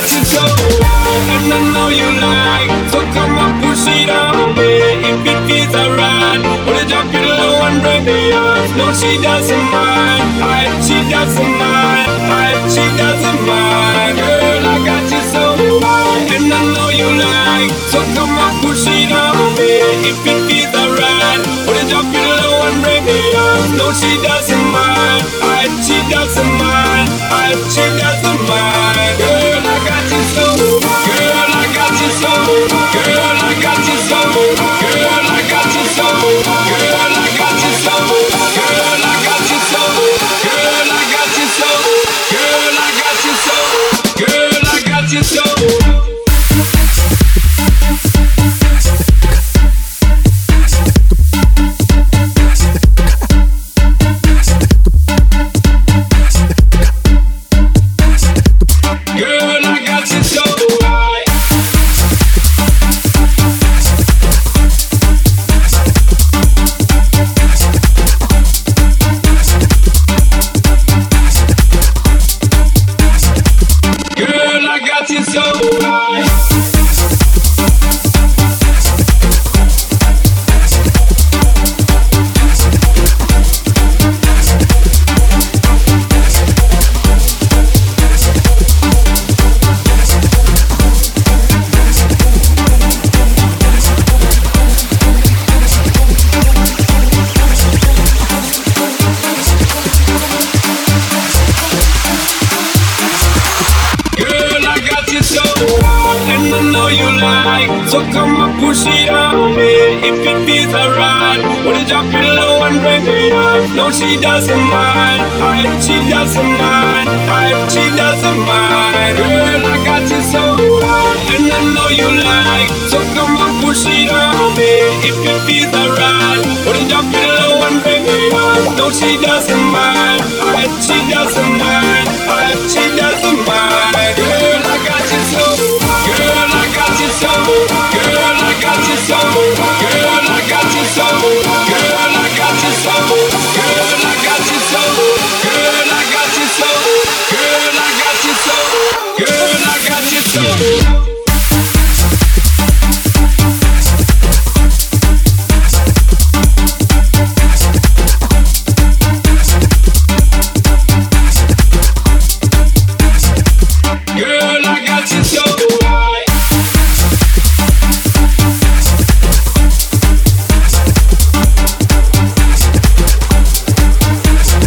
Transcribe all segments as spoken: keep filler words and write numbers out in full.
got you so high, and I know you like. So come on, push it on me if it feels alright. Wanna drop it low and break me off. No, she doesn't mind. I, she doesn't mind. I, she doesn't mind. Girl, I got you so high, and I know you like. So come on, push it on me if it feels alright. Wanna drop it low and break me off. No, she doesn't mind. I, she doesn't mind. I, she doesn't mind. Girl, I got you so. Girl, I got you so. Girl, I got you so. Girl, I got you so. Girl, I got you so. Girl, I got you so. Girl, I got you so. Girl, I got you so. Girl, I got you so. So come and push it on me if it feels alright. Wanna drop it low and break me off. No, she doesn't mind. I, she doesn't mind. I, she doesn't mind. Girl, I got you so high, and I know you like. So come and push it on me if it feels alright. Wanna drop it low and break me off. No, she doesn't mind. I, she doesn't mind. I, she doesn't mind. Girl, I got you so. Girl, I got you so. Girl, I got you so. Girl, I got you so. Girl, I got you so. Girl, I got you so. Girl, I got you so. Girl, I got you so. Girl, I got you so.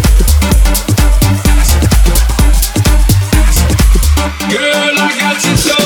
Girl, I got you so